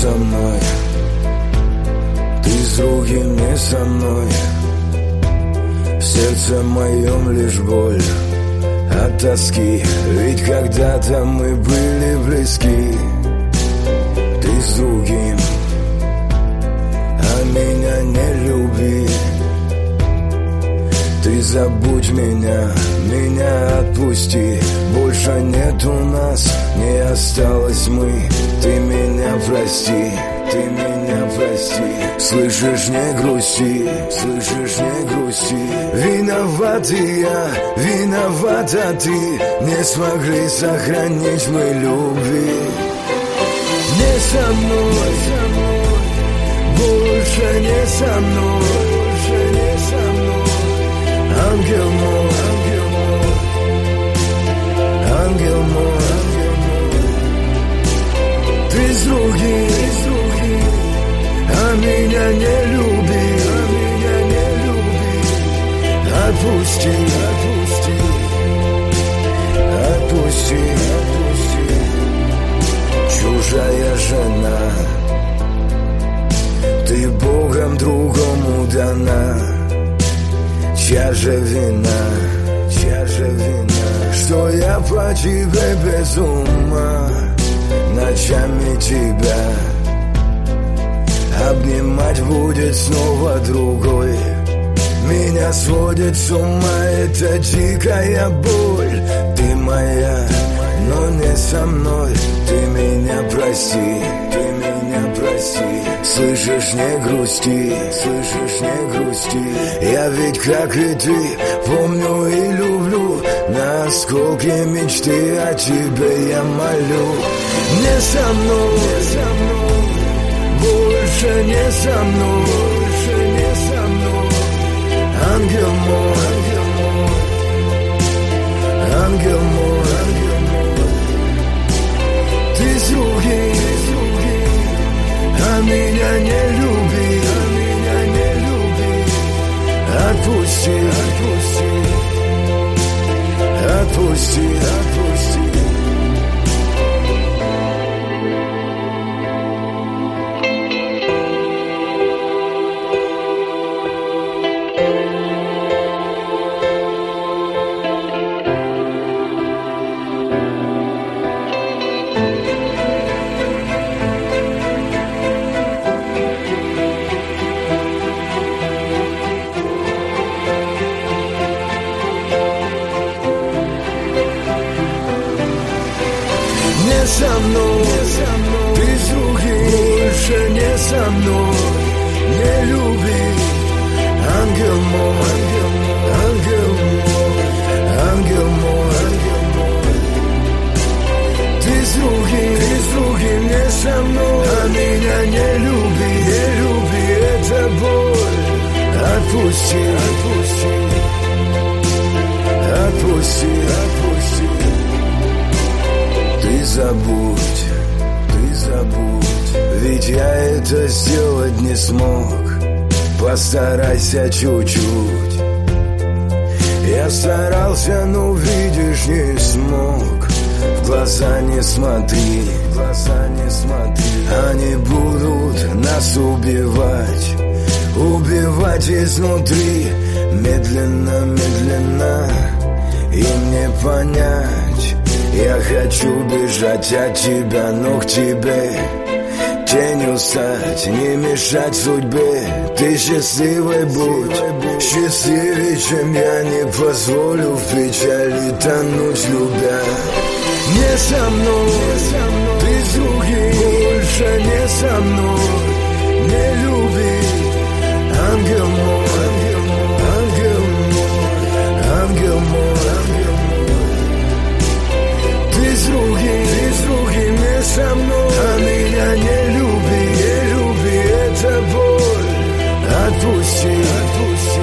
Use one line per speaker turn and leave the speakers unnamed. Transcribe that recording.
со мной, ты с другим не со мной. В сердце моем лишь боль от тоски, ведь когда-то мы были близки. Ты с другим, а меня не люби. Ты забудь меня, меня отпусти. Больше нет у нас, не осталось мы. Ты меня прости, ты меня прости. Слышишь, не грусти, слышишь, не грусти. Виноват и я, виновата ты. Не смогли сохранить мы любви. Не со мной, больше не со мной, больше не со мной. Ангел мой, ангел мой, ангел мой, ангел мой. Ты с другим, а меня не люби, а меня не люби. Отпусти, отпусти, отпусти, отпусти. Чужая жена, ты Богом другому дана. Чья же вина, чья же вина, что я по тебе без ума. Ночами тебя обнимать будет снова другой. Меня сводит с ума эта дикая боль. Ты моя, но не со мной. Ты меня прости, ты меня прости. Слышишь, не грусти, слышишь, не грусти. Я ведь, как и ты, помню и люблю. На осколки мечты о тебе я молю. Не со мной, не со мной, больше не со мной, больше не со мной. Ангел мой, ангел мой, ангел мой, ангел мой. Ты с другим, а меня не люби, а меня не люби. Отпусти, отпусти, отпусти, отпусти. Со мной, ты с другим, больше не со мной. Не люби, ангел мой, ангел мой, ангел мой, ангел мой. Ты с другим не со мной, а меня не люби, это боль. Отпусти, отпусти, отпусти, отпусти. Ты забудь, ведь я это сделать не смог. Постарайся чуть-чуть. Я старался, но видишь, не смог. В глаза не смотри, в глаза не смотри. Они будут нас убивать, убивать изнутри. Медленно, медленно, им не понять. Я хочу бежать от тебя, но к тебе тенью стать, не мешать судьбе. Ты счастливой будь, счастливее, чем я. Не позволю в печали тонуть, любя. Не со мной, ты с другим, больше не со мной. Не люби, ангел мой, ангел мой, ангел мой, ангел мой. Ты с другим не со мной, а меня не люби, это боль. Отпусти, отпусти,